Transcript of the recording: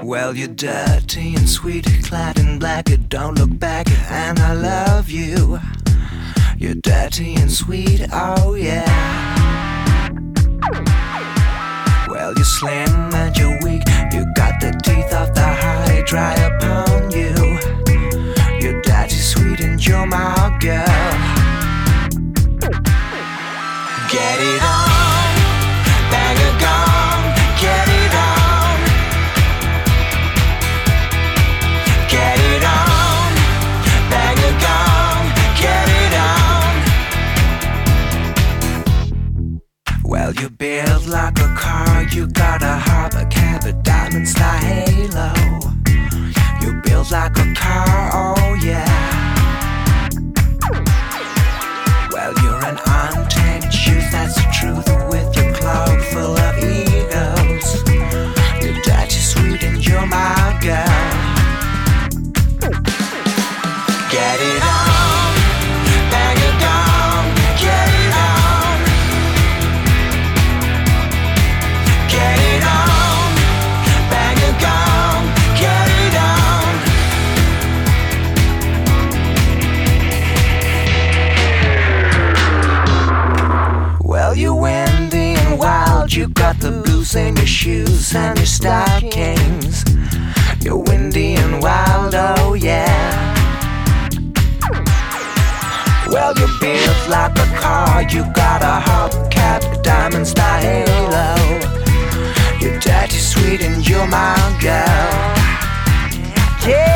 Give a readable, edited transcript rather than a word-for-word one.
Well, you're dirty and sweet, clad in black. You don't look back, and I love you. You're dirty and sweet, oh yeah. Well, you're slim and you're weak. You got the teeth of the Hydra upon you. You're dirty, sweet, and you're my girl. Get it on, bang a gong, get it on. Get it on, bang a gong, get it on. Well, you build like a car, you got a harbor cab, a diamond star halo. You build like a car, oh yeah. Well, you're an untamed shoes, that's the truth. With your cloak full of eagles. You're dirty, sweet, and you're my girl. Get it on, bang it down, get it on. Get it on, bang it down, get it on. Well, you're windy and wild, you got the blues in your shoes and your stockings. You're windy and wild, oh yeah. Well, you're built like a car, you got a hubcap, a diamond star halo. You're dirty, sweet, and you're my girl. Yeah.